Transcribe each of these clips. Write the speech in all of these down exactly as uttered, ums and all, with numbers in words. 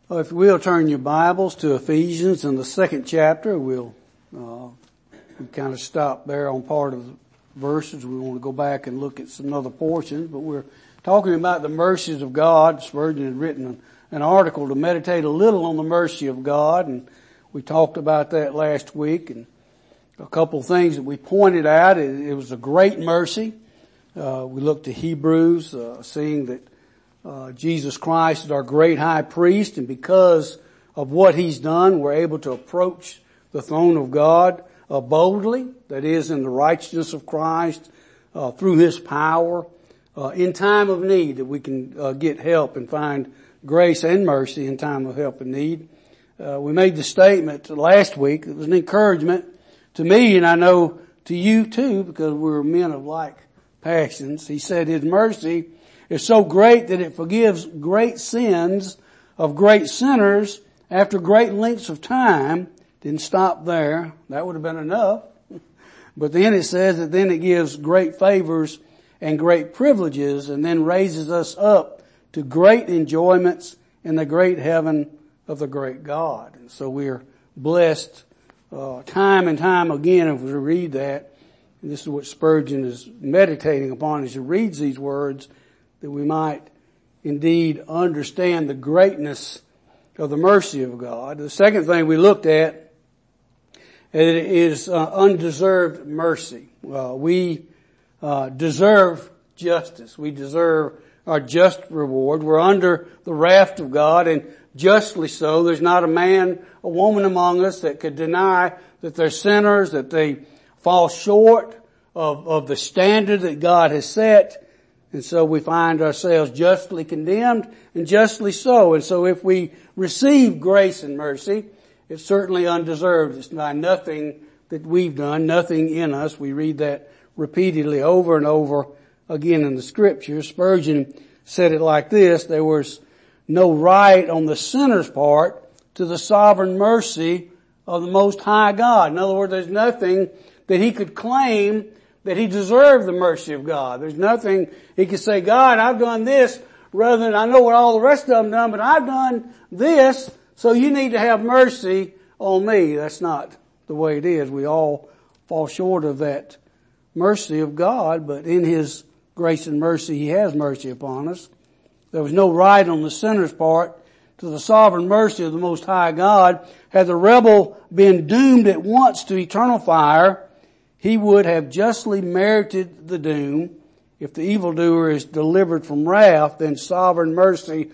Well, if you will, turn your Bibles to Ephesians in the second chapter. We'll uh, we kind of stop there on part of the verses. We want to go back and look at some other portions, but we're talking about the mercies of God. Spurgeon had written an article to meditate a little on the mercy of God, and we talked about that last week. And a couple of things that we pointed out, it, it was a great mercy. Uh, we looked to Hebrews, uh, seeing that Uh, Jesus Christ is our great high priest, and because of what he's done, we're able to approach the throne of God uh, boldly, that is, in the righteousness of Christ, uh, through his power, uh, in time of need, that we can uh, get help and find grace and mercy in time of help and need. Uh, we made the statement last week, it was an encouragement to me, and I know to you too, because we're men of like passions. He said his mercy is so great that it forgives great sins of great sinners after great lengths of time. Didn't stop there. That would have been enough. But then it says that then it gives great favors and great privileges, and then raises us up to great enjoyments in the great heaven of the great God. And so we're blessed uh, time and time again if we read that. And this is what Spurgeon is meditating upon as he reads these words, that we might indeed understand the greatness of the mercy of God. The second thing we looked at is uh, undeserved mercy. Uh, we uh, deserve justice. We deserve our just reward. We're under the wrath of God, and justly so. There's not a man, a woman among us that could deny that they're sinners, that they fall short of, of the standard that God has set. And so we find ourselves justly condemned, and justly so. And so if we receive grace and mercy, it's certainly undeserved. It's by nothing that we've done, nothing in us. We read that repeatedly over and over again in the scriptures. Spurgeon said it like this: there was no right on the sinner's part to the sovereign mercy of the Most High God. In other words, there's nothing that he could claim that he deserved the mercy of God. There's nothing he could say, God, I've done this rather than I know what all the rest of them done, but I've done this, so you need to have mercy on me. That's not the way it is. We all fall short of that mercy of God, but in his grace and mercy, he has mercy upon us. There was no right on the sinner's part to the sovereign mercy of the Most High God. Had the rebel been doomed at once to eternal fire, he would have justly merited the doom. If the evildoer is delivered from wrath, then sovereign mercy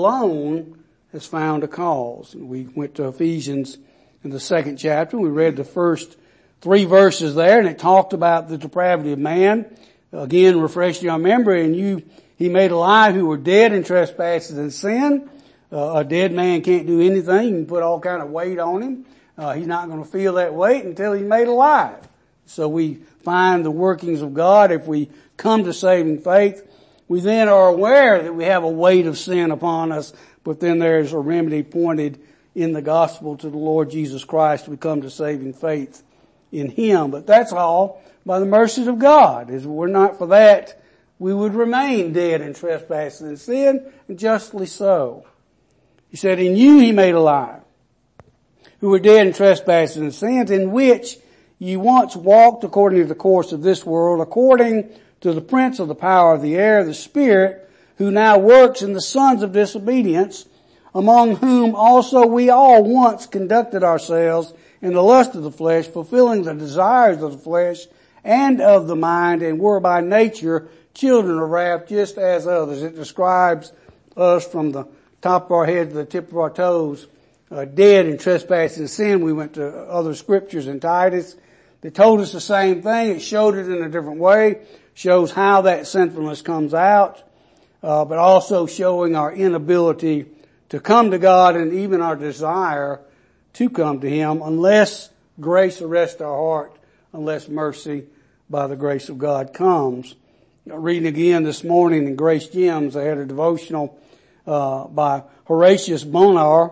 alone has found a cause. We went to Ephesians in the second chapter. We read the first three verses there, and it talked about the depravity of man. Again, refreshing your memory, and you, he made alive who were dead in trespasses and sin. Uh, a dead man can't do anything. You can put all kind of weight on him. Uh, he's not going to feel that weight until he's made alive. So we find the workings of God. If we come to saving faith, we then are aware that we have a weight of sin upon us, but then there's a remedy pointed in the gospel to the Lord Jesus Christ. We come to saving faith in him. But that's all by the mercies of God. If it were not for that, we would remain dead in trespasses and sin, and justly so. He said, in you he made alive, who were dead in trespasses and sins, in which ye once walked according to the course of this world, according to the prince of the power of the air, the spirit, who now works in the sons of disobedience, among whom also we all once conducted ourselves in the lust of the flesh, fulfilling the desires of the flesh and of the mind, and were by nature children of wrath, just as others. It describes us from the top of our head to the tip of our toes, uh, dead in trespass and sin. We went to other scriptures in Titus that told us the same thing. It showed it in a different way, shows how that sinfulness comes out, uh, but also showing our inability to come to God and even our desire to come to him unless grace arrests our heart, unless mercy by the grace of God comes. Reading again this morning in Grace Gems, I had a devotional uh, by Horatius Bonar,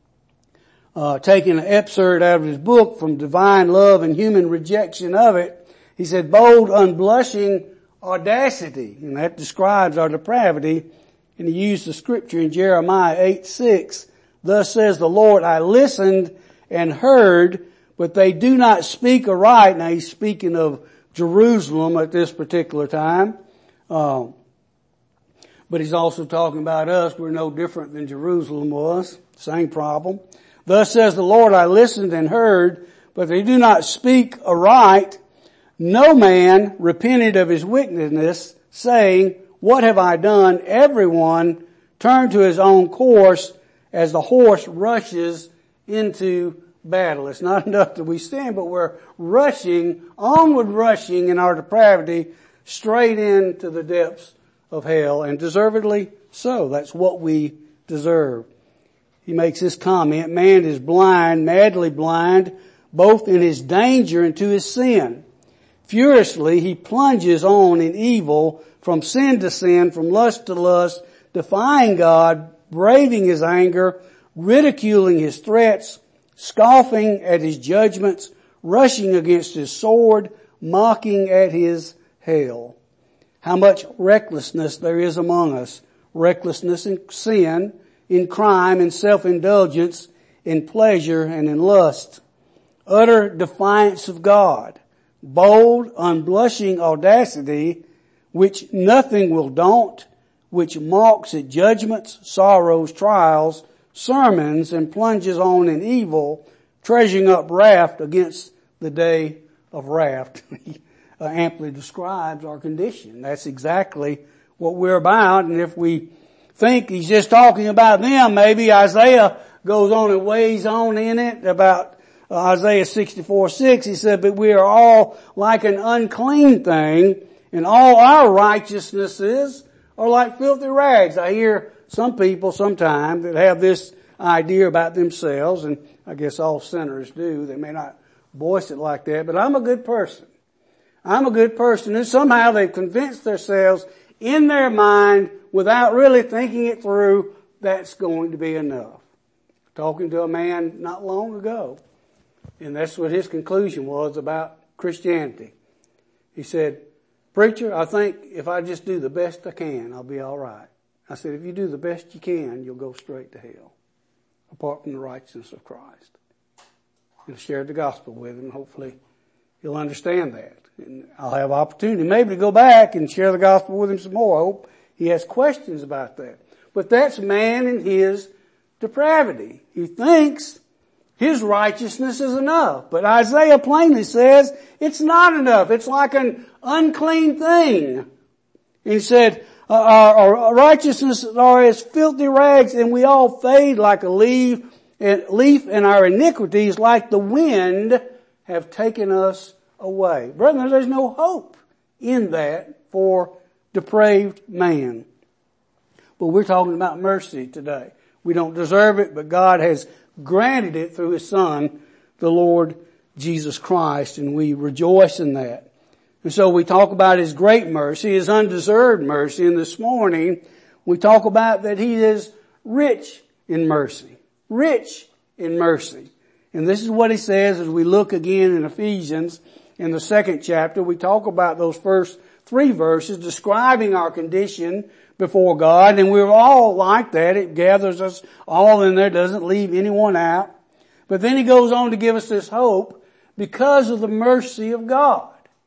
Uh, taking an excerpt out of his book from Divine Love and Human Rejection of It. He said, bold, unblushing audacity. And that describes our depravity. And he used the scripture in Jeremiah eight six Thus says the Lord, I listened and heard, but they do not speak aright. Now he's speaking of Jerusalem at this particular time. Um, but he's also talking about us. We're no different than Jerusalem was. Same problem. Thus says the Lord, I listened and heard, but they do not speak aright. No man repented of his wickedness, saying, what have I done? Everyone turned to his own course as the horse rushes into battle. It's not enough that we stand, but we're rushing, onward rushing in our depravity straight into the depths of hell, and deservedly so. That's what we deserve. He makes this comment, man is blind, madly blind, both in his danger and to his sin. Furiously he plunges on in evil, from sin to sin, from lust to lust, defying God, braving his anger, ridiculing his threats, scoffing at his judgments, rushing against his sword, mocking at his hail. How much recklessness there is among us. Recklessness in sin, in crime, in self-indulgence, in pleasure, and in lust. Utter defiance of God. Bold, unblushing audacity, which nothing will daunt, which mocks at judgments, sorrows, trials, sermons, and plunges on in evil, treasuring up wrath against the day of wrath. Uh, amply describes our condition. That's exactly what we're about. And if we think he's just talking about them, maybe Isaiah goes on and weighs on in it about uh, Isaiah sixty-four six. He said, but we are all like an unclean thing, and all our righteousnesses are like filthy rags. I hear some people sometimes that have this idea about themselves, and I guess all sinners do. They may not voice it like that, but I'm a good person. I'm a good person. And somehow they've convinced themselves in their mind, without really thinking it through, that's going to be enough. Talking to a man not long ago, and that's what his conclusion was about Christianity. He said, preacher, I think if I just do the best I can, I'll be all right. I said, if you do the best you can, you'll go straight to hell, apart from the righteousness of Christ. And shared the gospel with him. Hopefully he'll understand that. And I'll have opportunity maybe to go back and share the gospel with him some more. I hope he has questions about that. But that's man in his depravity. He thinks his righteousness is enough. But Isaiah plainly says it's not enough. It's like an unclean thing. He said, uh, our, our righteousness are as filthy rags, and we all fade like a leaf, and leaf, and our iniquities like the wind have taken us away. Brethren, there's no hope in that for depraved man. But we're talking about mercy today. We don't deserve it, but God has granted it through His Son, the Lord Jesus Christ, and we rejoice in that. And so we talk about His great mercy, His undeserved mercy, and this morning we talk about that He is rich in mercy. Rich in mercy. And this is what He says as we look again in Ephesians in the second chapter. We talk about those first three verses describing our condition before God, and we're all like that. It gathers us all in there, doesn't leave anyone out. But then He goes on to give us this hope because of the mercy of God.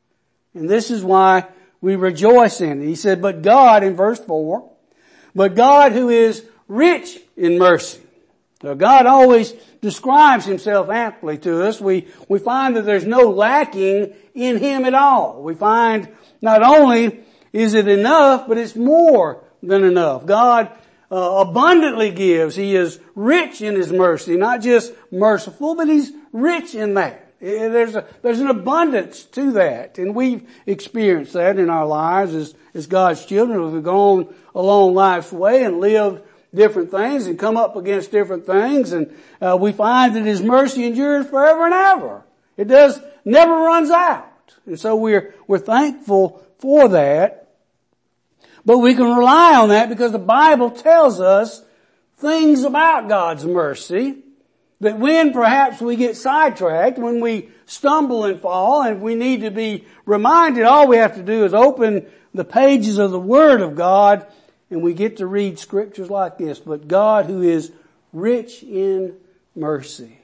And this is why we rejoice in it. He said, but God, in verse four, but God who is rich in mercy. So God always describes Himself amply to us. We, we find that there's no lacking in Him at all. We find not only is it enough, but it's more than enough. God uh, abundantly gives. He is rich in His mercy, not just merciful, but He's rich in that. There's a, there's an abundance to that. And we've experienced that in our lives as, as God's children. We've gone along life's way and lived different things and come up against different things, and uh, we find that His mercy endures forever and ever. It does, never runs out. And so we're, we're thankful for that. But we can rely on that because the Bible tells us things about God's mercy that when perhaps we get sidetracked, when we stumble and fall, and we need to be reminded, all we have to do is open the pages of the Word of God, and we get to read scriptures like this. But God who is rich in mercy.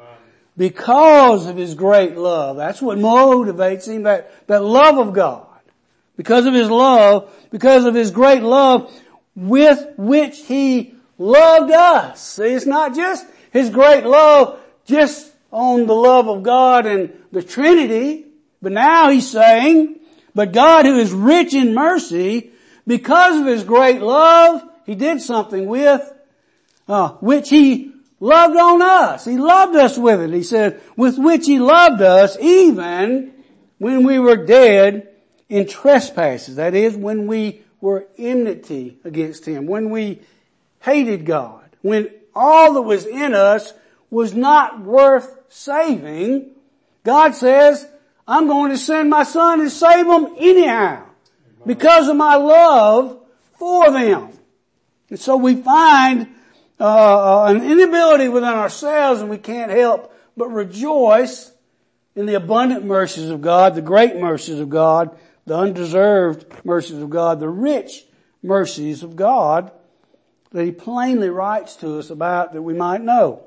Because of His great love. That's what motivates Him, that, that love of God. Because of His love, because of His great love with which He loved us. See, it's not just His great love just on the love of God and the Trinity, but now He's saying, but God who is rich in mercy, because of His great love, He did something with, uh, which He loved on us. He loved us with it. He said, with which He loved us even when we were dead in trespasses. That is, when we were enmity against Him, when we hated God, when all that was in us was not worth saving. God says, I'm going to send my Son and save them anyhow because of my love for them. And so we find uh, an inability within ourselves, and we can't help but rejoice in the abundant mercies of God, the great mercies of God, the undeserved mercies of God, the rich mercies of God that He plainly writes to us about that we might know.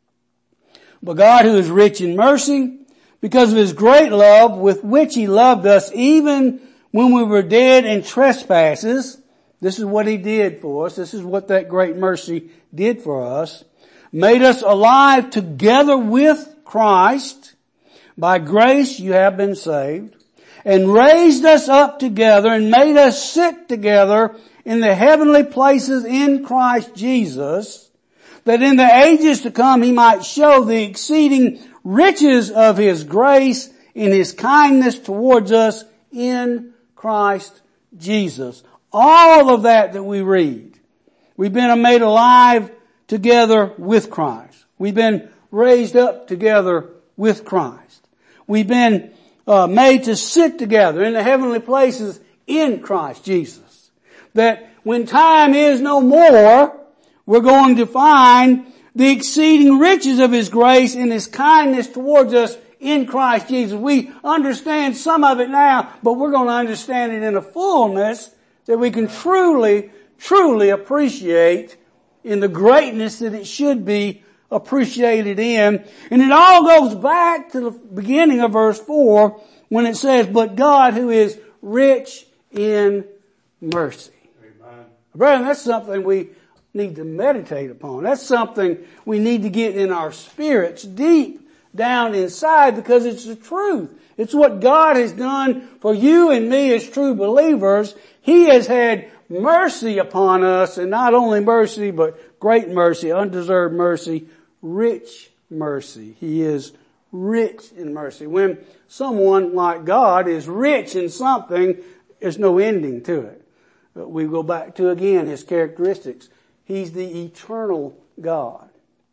But God who is rich in mercy, because of His great love with which He loved us even when we were dead in trespasses, this is what He did for us. This is what that great mercy did for us. Made us alive together with Christ. By grace you have been saved. And raised us up together and made us sit together in the heavenly places in Christ Jesus, that in the ages to come He might show the exceeding riches of His grace in His kindness towards us in Christ Jesus. All of that that we read. We've been made alive together with Christ. We've been raised up together with Christ. We've been uh, made to sit together in the heavenly places in Christ Jesus. That when time is no more, we're going to find the exceeding riches of His grace and His kindness towards us in Christ Jesus. We understand some of it now, but we're going to understand it in a fullness that we can truly, truly appreciate in the greatness that it should be appreciated in. And it all goes back to the beginning of verse four when it says, but God who is rich in mercy. Amen. Brethren, that's something we need to meditate upon. That's something we need to get in our spirits deep down inside because it's the truth. It's what God has done for you and me as true believers. He has had mercy upon us, and not only mercy, but great mercy, undeserved mercy, rich mercy. He is rich in mercy. When someone like God is rich in something, there's no ending to it. But we go back to again His characteristics. He's the eternal God.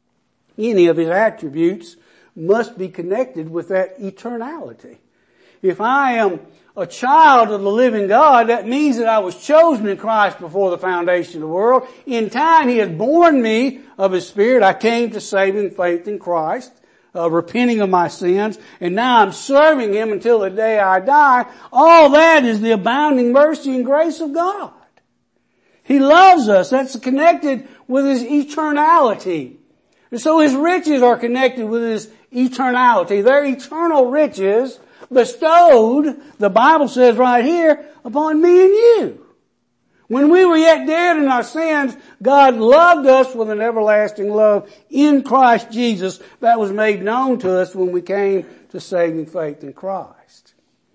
Any of His attributes must be connected with that eternality. If I am a child of the living God, that means that I was chosen in Christ before the foundation of the world. In time, He has born me of His Spirit. I came to saving faith in Christ, uh, repenting of my sins, and now I'm serving Him until the day I die. All that is the abounding mercy and grace of God. He loves us. That's connected with His eternality. And so His riches are connected with His eternality. They're eternal riches bestowed, the Bible says right here, upon me and you. When we were yet dead in our sins, God loved us with an everlasting love in Christ Jesus that was made known to us when we came to saving faith in Christ.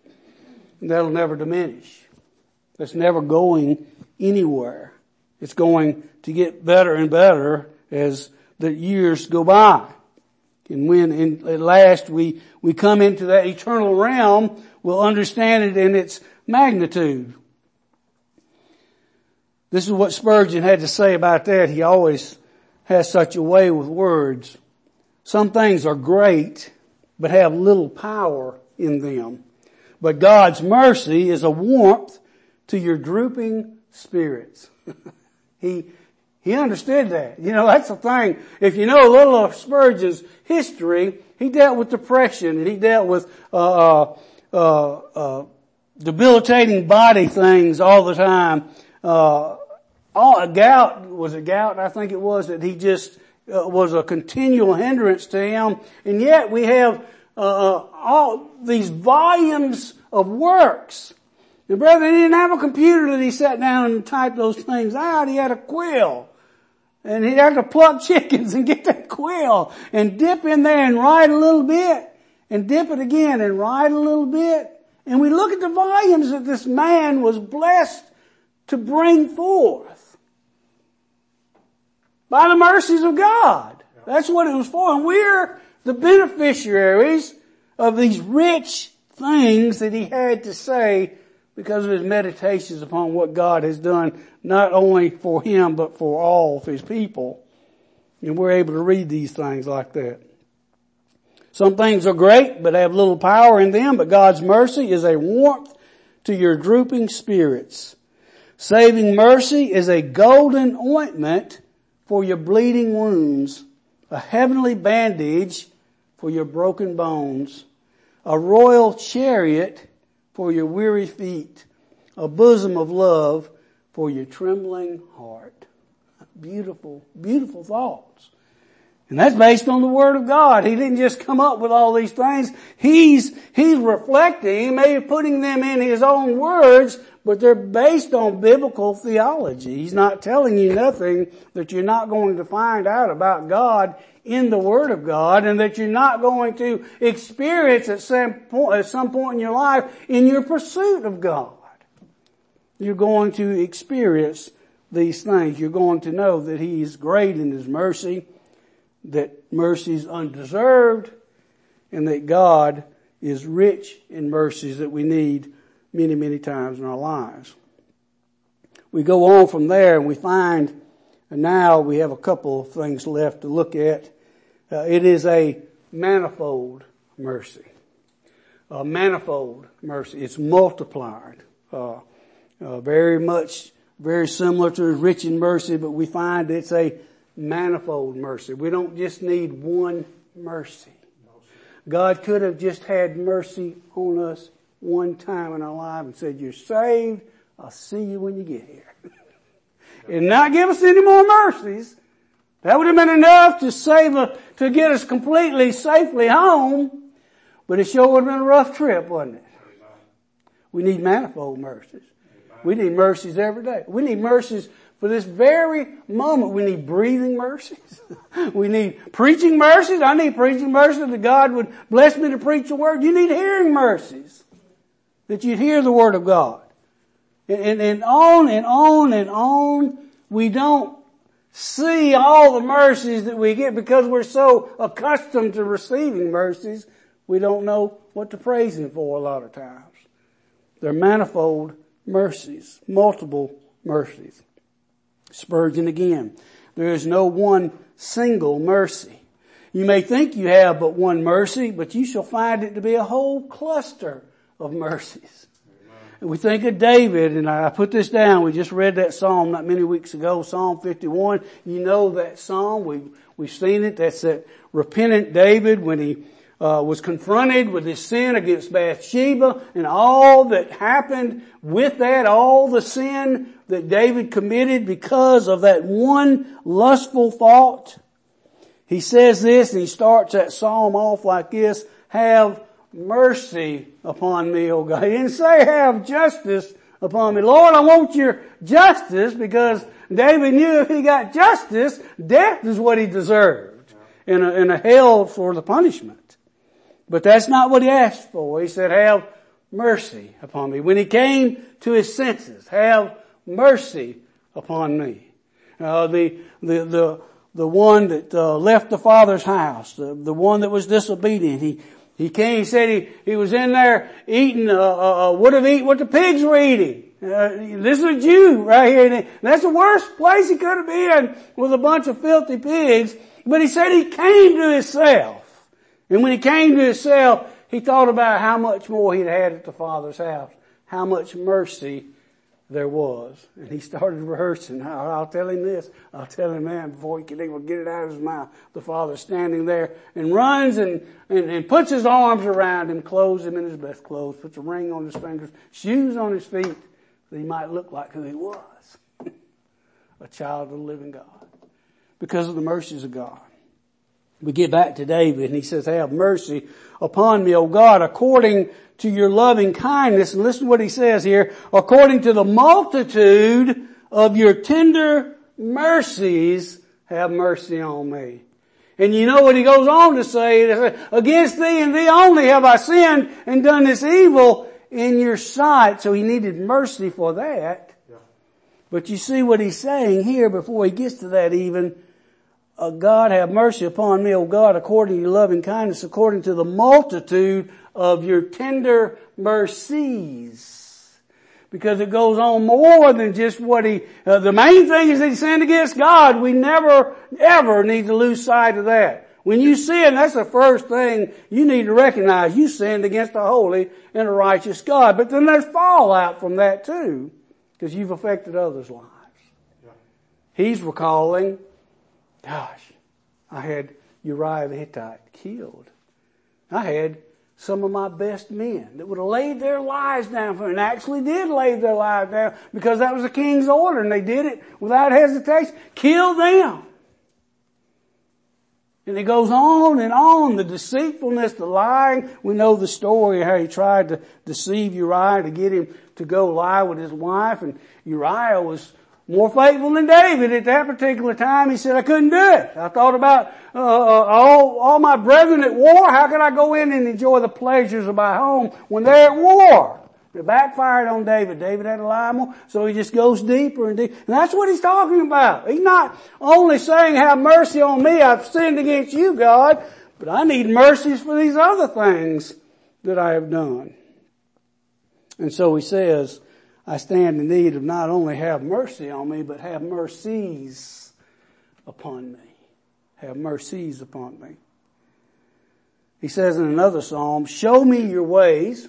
And that'll never diminish. That's never going anywhere. It's going to get better and better as the years go by. And when in, at last we, we come into that eternal realm, we'll understand it in its magnitude. This is what Spurgeon had to say about that. He always has such a way with words. Some things are great, but have little power in them. But God's mercy is a warmth to your drooping spirits. he He understood that. You know, that's the thing. If you know a little of Spurgeon's history, he dealt with depression and he dealt with uh, uh, uh, debilitating body things all the time. Uh, all, gout, was it gout? I think it was that he just uh, was a continual hindrance to him. And yet we have uh, all these volumes of works. And brother, he didn't have a computer that he sat down and typed those things out. He had a quill. And he'd have to pluck chickens and get that quill and dip in there and write a little bit and dip it again and write a little bit. And we look at the volumes that this man was blessed to bring forth by the mercies of God. That's what it was for. And we're the beneficiaries of these rich things that he had to say because of his meditations upon what God has done, not only for him, but for all of his people. And we're able to read these things like that. Some things are great, but have little power in them, but God's mercy is a warmth to your drooping spirits. Saving mercy is a golden ointment for your bleeding wounds, a heavenly bandage for your broken bones, a royal chariot for your weary feet, a bosom of love for your trembling heart. Beautiful, beautiful thoughts. And that's based on the Word of God. He didn't just come up with all these things. He's, he's reflecting, he may be putting them in his own words, but they're based on biblical theology. He's not telling you nothing that you're not going to find out about God in the Word of God, and that you're not going to experience at some point, at some point in your life in your pursuit of God. You're going to experience these things. You're going to know that He is great in His mercy, that mercy is undeserved, and that God is rich in mercies that we need many, many times in our lives. We go on from there and we find, and now we have a couple of things left to look at. Uh, it is a manifold mercy. A manifold mercy. It's multiplied. Uh, uh, very much, very similar to rich in mercy, but we find it's a manifold mercy. We don't just need one mercy. God could have just had mercy on us one time in our life and said, you're saved. I'll see you when you get here. And not give us any more mercies. That would have been enough to save us, to get us completely safely home. But it sure would have been a rough trip, wouldn't it? We need manifold mercies. We need mercies every day. We need mercies for this very moment. We need breathing mercies. We need preaching mercies. I need preaching mercies that God would bless me to preach the Word. You need hearing mercies, that you'd hear the Word of God. And, and, and on and on and on. We don't see all the mercies that we get because we're so accustomed to receiving mercies. We don't know what to praise Him for a lot of times. They're manifold mercies, multiple mercies. Spurgeon again. There is no one single mercy. You may think you have but one mercy, but you shall find it to be a whole cluster of mercies. And we think of David, and I put this down. We just read that psalm not many weeks ago, Psalm fifty-one. You know that psalm. We've, we've seen it. That's that repentant David when he uh, was confronted with his sin against Bathsheba and all that happened with that, all the sin that David committed because of that one lustful thought. He says this, and he starts that psalm off like this: have mercy upon me, O God. He didn't say have justice upon me. Lord, I want your justice, because David knew if he got justice, death is what he deserved, and a, and a hell for the punishment. But that's not what he asked for. He said, have mercy upon me. When he came to his senses, have mercy upon me. Uh, the, the, the, the one that uh, left the father's house, the, the one that was disobedient, he, he came, he said he, he was in there eating, uh, uh, would have eaten what the pigs were eating. Uh, this is a Jew right here. And that's the worst place he could have been, with a bunch of filthy pigs. But he said he came to himself. And when he came to himself, he thought about how much more he'd had at the Father's house, how much mercy there was. And he started rehearsing. I'll, I'll tell him this, I'll tell him that, before he could even get it out of his mouth. The Father's standing there and runs and, and, and puts his arms around him, clothes him in his best clothes, puts a ring on his fingers, shoes on his feet, so he might look like who he was. A child of the living God. because of the mercies of God. We get back to David and he says, have mercy upon me, O God, according to your loving kindness. And listen to what he says here, according to the multitude of your tender mercies, have mercy on me. And you know what he goes on to say, against thee and thee only have I sinned and done this evil in your sight. So he needed mercy for that. Yeah. But you see what he's saying here before he gets to that even, uh, God have mercy upon me, O God, according to your loving kindness, according to the multitude of your tender mercies. Because it goes on more than just what he, uh, the main thing is that he sinned against God. We never, ever need to lose sight of that. When you sin, that's the first thing you need to recognize. You sinned against a holy and a righteous God. But then there's fallout from that too, because you've affected others' lives. Yeah. He's recalling, gosh, I had Uriah the Hittite killed. I had some of my best men that would have laid their lives down for him, and actually did lay their lives down because that was the king's order, and they did it without hesitation. Kill them. And it goes on and on, the deceitfulness, the lying. We know the story of how he tried to deceive Uriah to get him to go lie with his wife, and Uriah was more faithful than David at that particular time. He said, I couldn't do it. I thought about uh, all, all my brethren at war. How could I go in and enjoy the pleasures of my home when they're at war? It backfired on David. David had to lie more, so he just goes deeper and deeper. And that's what he's talking about. He's not only saying, have mercy on me, I've sinned against you, God, but I need mercies for these other things that I have done. And so he says, I stand in need of not only have mercy on me, but have mercies upon me. Have mercies upon me. He says in another psalm, show me your ways.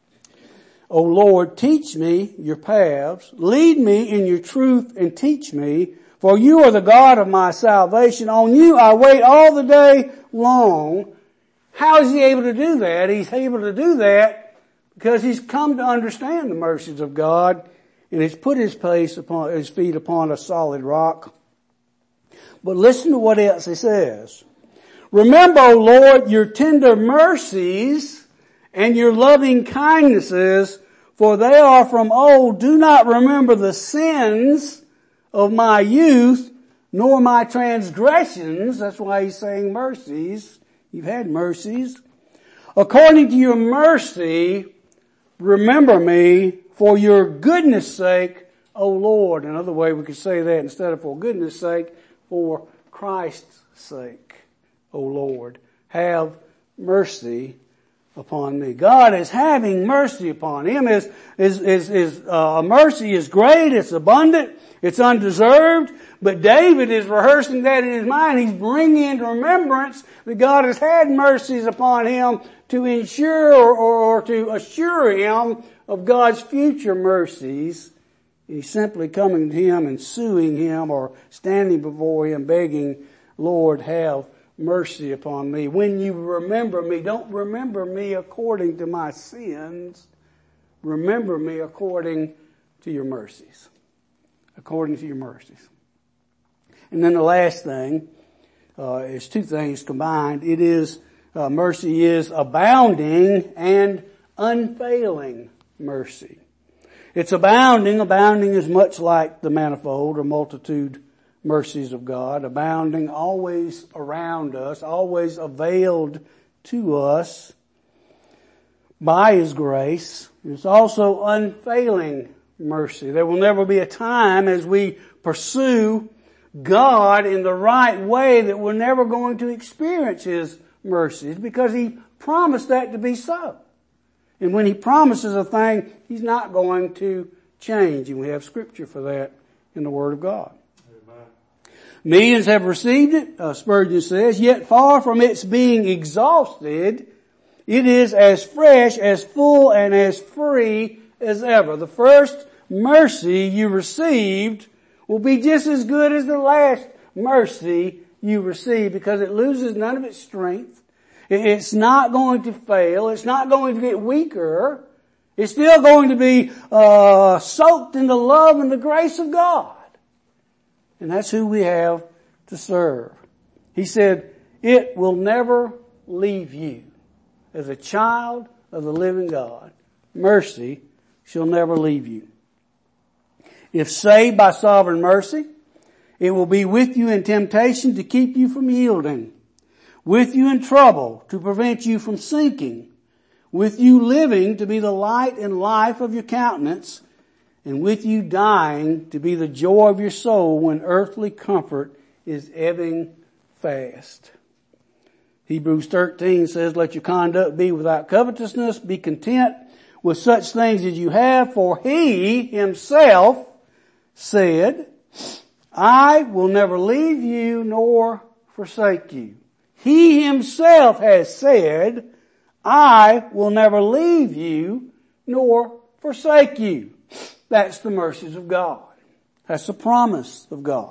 O Lord, teach me your paths. Lead me in your truth and teach me. For you are the God of my salvation. On you I wait all the day long. How is he able to do that? He's able to do that because he's come to understand the mercies of God, and he's put his place upon, his feet upon a solid rock. But listen to what else he says. Remember, O Lord, your tender mercies and your loving kindnesses, for they are from old. Do not remember the sins of my youth, nor my transgressions. That's why he's saying mercies. You've had mercies. According to your mercy, remember me for your goodness sake, O Lord. Another way we could say that, instead of for goodness sake, for Christ's sake, O Lord. Have mercy upon me. God is having mercy upon him. His, his, his, his uh, mercy is great, it's abundant, it's undeserved, but David is rehearsing that in his mind. He's bringing into remembrance that God has had mercies upon him to ensure or, or, or to assure him of God's future mercies. He's simply coming to him and suing him or standing before him begging, Lord, have mercy upon me. When you remember me, don't remember me according to my sins. Remember me according to your mercies. According to your mercies. And then the last thing uh, is two things combined. It is Uh, mercy is abounding and unfailing mercy. It's abounding. Abounding is much like the manifold or multitude mercies of God. Abounding, always around us, always availed to us by his grace. It's also unfailing mercy. There will never be a time as we pursue God in the right way that we're never going to experience his mercies, because he promised that to be so. And when he promises a thing, he's not going to change. And we have scripture for that in the Word of God. Amen. Millions have received it, uh, Spurgeon says, yet far from its being exhausted, it is as fresh, as full, and as free as ever. The first mercy you received will be just as good as the last mercy you receive, because it loses none of its strength. It's not going to fail. It's not going to get weaker. It's still going to be uh soaked in the love and the grace of God. And that's who we have to serve. He said, it will never leave you. As a child of the living God, mercy shall never leave you. If saved by sovereign mercy, it will be with you in temptation to keep you from yielding, with you in trouble to prevent you from sinking, with you living to be the light and life of your countenance, and with you dying to be the joy of your soul when earthly comfort is ebbing fast. Hebrews thirteen says, let your conduct be without covetousness, be content with such things as you have, for he himself said, I will never leave you nor forsake you. He himself has said, I will never leave you nor forsake you. That's the mercies of God. That's the promise of God.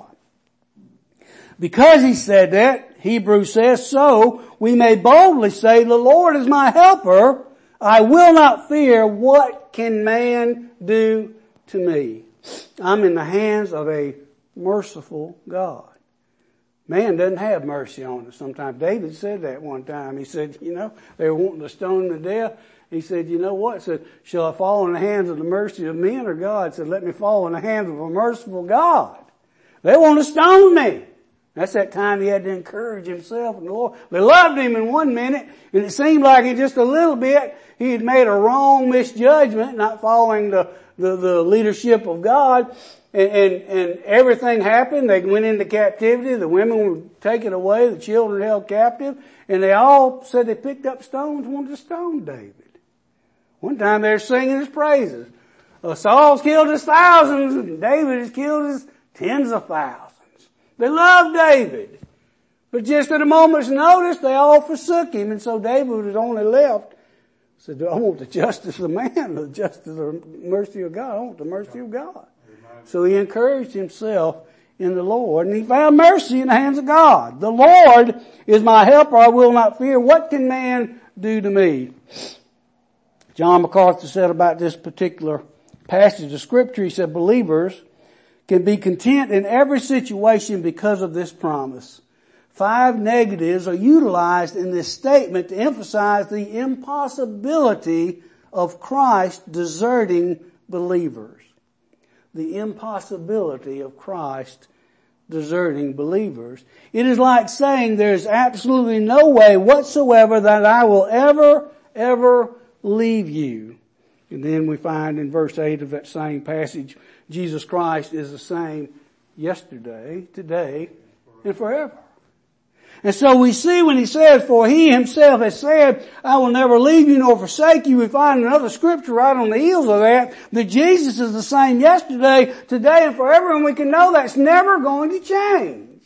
Because he said that, Hebrews says, so we may boldly say, the Lord is my helper. I will not fear. What can man do to me? I'm in the hands of a merciful God. Man doesn't have mercy on us sometimes. David said that one time. He said, you know, they were wanting to stone him to death. He said, you know what? He said, shall I fall in the hands of the mercy of men or God? He said, let me fall in the hands of a merciful God. They want to stone me. That's that time he had to encourage himself and the Lord. They loved him in one minute, and it seemed like in just a little bit he had made a wrong misjudgment, not following the, the, the leadership of God. And, and, and everything happened. They went into captivity. The women were taken away. The children held captive. And they all said they picked up stones and wanted to stone David. One time they were singing his praises. Uh, Saul's killed his thousands and David has killed his tens of thousands. They loved David. But just at a moment's notice, they all forsook him. And so David was only left. Said, I want the justice of man, the justice or mercy of God. I want the mercy of God. So he encouraged himself in the Lord, and he found mercy in the hands of God. The Lord is my helper. I will not fear. What can man do to me? John MacArthur said about this particular passage of scripture, he said, believers can be content in every situation because of this promise. Five negatives are utilized in this statement to emphasize the impossibility of Christ deserting believers. The impossibility of Christ deserting believers. It is like saying there's absolutely no way whatsoever that I will ever, ever leave you. And then we find in verse eight of that same passage, Jesus Christ is the same yesterday, today, and forever. And so we see when he says, for he himself has said, I will never leave you nor forsake you. We find another scripture right on the heels of that, that Jesus is the same yesterday, today, and forever. And we can know that's never going to change.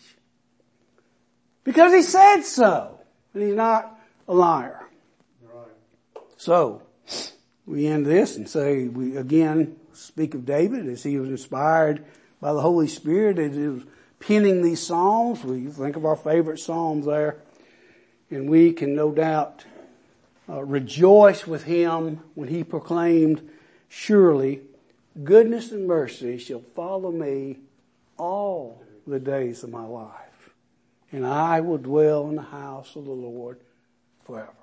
Because he said so. And he's not a liar. Right. So, we end this and say, we again speak of David as he was inspired by the Holy Spirit, as he was penning these psalms. We think of our favorite psalms there, and we can no doubt uh, rejoice with him when he proclaimed, surely goodness and mercy shall follow me all the days of my life, and I will dwell in the house of the Lord forever.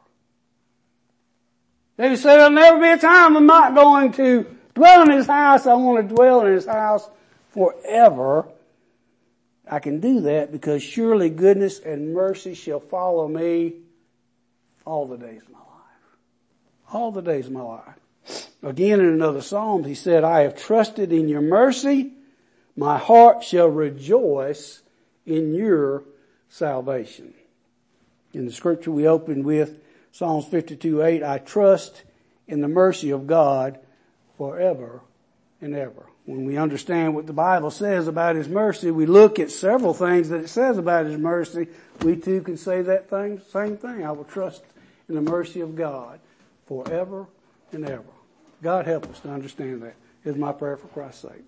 David said, there'll never be a time I'm not going to dwell in his house. I want to dwell in his house forever. I can do that because surely goodness and mercy shall follow me all the days of my life. All the days of my life. Again, in another psalm, he said, I have trusted in your mercy. My heart shall rejoice in your salvation. In the scripture we opened with, Psalms fifty-two eight, I trust in the mercy of God forever and ever. When we understand what the Bible says about his mercy, we look at several things that it says about his mercy. We too can say that thing, same thing. I will trust in the mercy of God forever and ever. God help us to understand that. Is my prayer for Christ's sake.